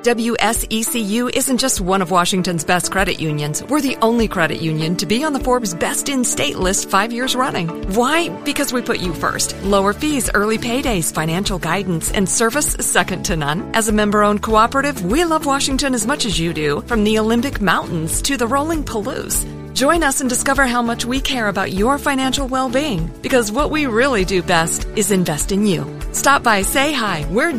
WSECU isn't just one of Washington's best credit unions. We're the only credit union to be on the Forbes Best in State list 5 years running. Why? Because we put you first. Lower fees, early paydays, financial guidance, and service second to none. As a member-owned cooperative, we love Washington as much as you do, from the Olympic Mountains to the rolling Palouse. Join us and discover how much we care about your financial well-being, because what we really do best is invest in you. Stop by, say hi. We're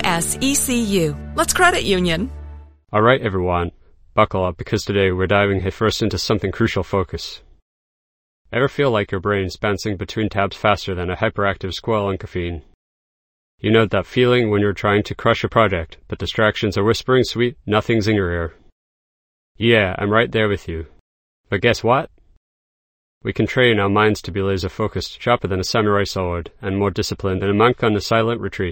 WSECU. Let's credit union. All right, everyone. Buckle up, because today we're diving headfirst into something crucial: focus. Ever feel like your brain's bouncing between tabs faster than a hyperactive squirrel on caffeine? You know that feeling when you're trying to crush a project, but distractions are whispering sweet nothings in your ear? Yeah, I'm right there with you. But guess what? We can train our minds to be laser-focused, sharper than a samurai sword, and more disciplined than a monk on a silent retreat.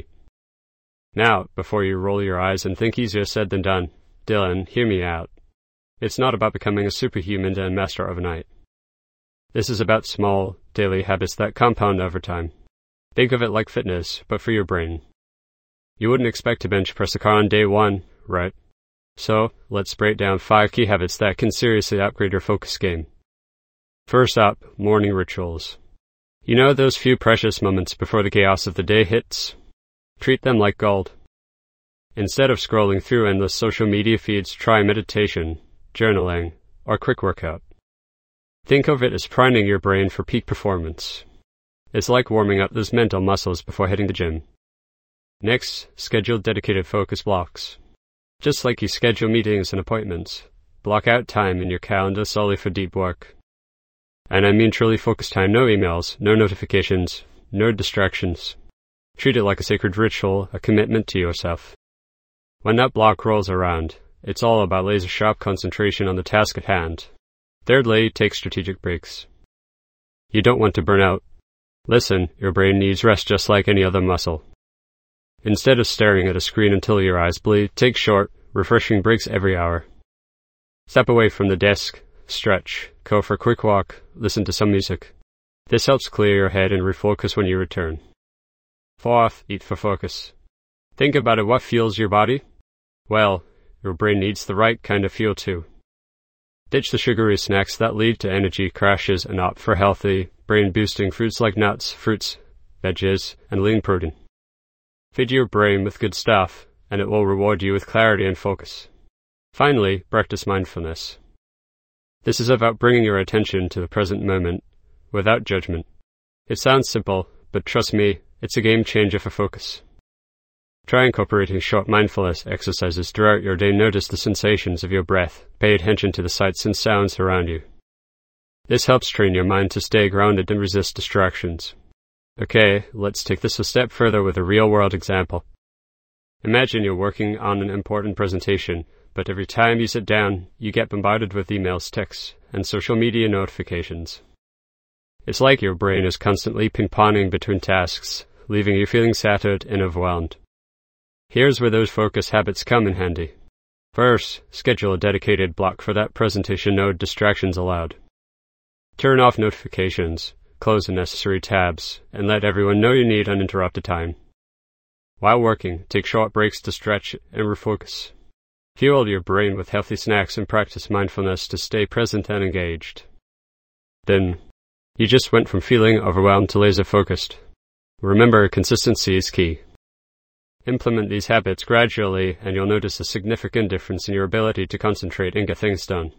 Now, before you roll your eyes and think easier said than done, Dylan, hear me out. It's not about becoming a superhuman and master overnight. This is about small, daily habits that compound over time. Think of it like fitness, but for your brain. You wouldn't expect to bench press a car on day one, right? So, let's break down 5 key habits that can seriously upgrade your focus game. First up, morning rituals. You know those few precious moments before the chaos of the day hits? Treat them like gold. Instead of scrolling through endless social media feeds, try meditation, journaling, or quick workout. Think of it as priming your brain for peak performance. It's like warming up those mental muscles before hitting the gym. Next, schedule dedicated focus blocks. Just like you schedule meetings and appointments, block out time in your calendar solely for deep work. And I mean truly focused time, no emails, no notifications, no distractions. Treat it like a sacred ritual, a commitment to yourself. When that block rolls around, it's all about laser-sharp concentration on the task at hand. Thirdly, take strategic breaks. You don't want to burn out. Listen, your brain needs rest just like any other muscle. Instead of staring at a screen until your eyes bleed, take short, refreshing breaks every hour. Step away from the desk, stretch, go for a quick walk, listen to some music. This helps clear your head and refocus when you return. Fourth, eat for focus. Think about it, what fuels your body? Well, your brain needs the right kind of fuel too. Ditch the sugary snacks that lead to energy crashes and opt for healthy, brain-boosting foods like nuts, fruits, veggies, and lean protein. Feed your brain with good stuff, and it will reward you with clarity and focus. Finally, practice mindfulness. This is about bringing your attention to the present moment, without judgment. It sounds simple, but trust me, it's a game changer for focus. Try incorporating short mindfulness exercises throughout your day. Notice the sensations of your breath. Pay attention to the sights and sounds around you. This helps train your mind to stay grounded and resist distractions. Okay, let's take this a step further with a real-world example. Imagine you're working on an important presentation, but every time you sit down, you get bombarded with emails, texts, and social media notifications. It's like your brain is constantly ping-ponging between tasks, leaving you feeling scattered and overwhelmed. Here's where those focus habits come in handy. First, schedule a dedicated block for that presentation, no distractions allowed. Turn off notifications, close unnecessary tabs, and let everyone know you need uninterrupted time. While working, take short breaks to stretch and refocus. Fuel your brain with healthy snacks and practice mindfulness to stay present and engaged. Then, you just went from feeling overwhelmed to laser-focused. Remember, consistency is key. Implement these habits gradually, and you'll notice a significant difference in your ability to concentrate and get things done.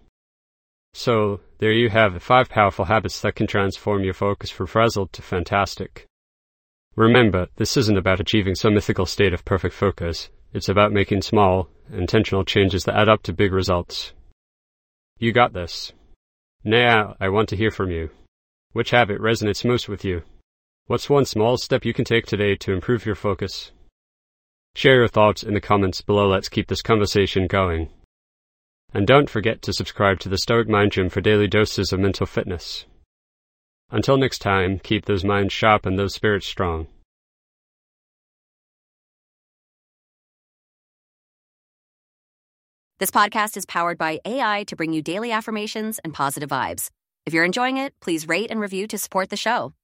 So, there you have it, 5 powerful habits that can transform your focus from frazzled to fantastic. Remember, this isn't about achieving some mythical state of perfect focus. It's about making small, intentional changes that add up to big results. You got this. Now, I want to hear from you. Which habit resonates most with you? What's one small step you can take today to improve your focus? Share your thoughts in the comments below. Let's keep this conversation going. And don't forget to subscribe to the Stoic Mind Gym for daily doses of mental fitness. Until next time, keep those minds sharp and those spirits strong. This podcast is powered by AI to bring you daily affirmations and positive vibes. If you're enjoying it, please rate and review to support the show.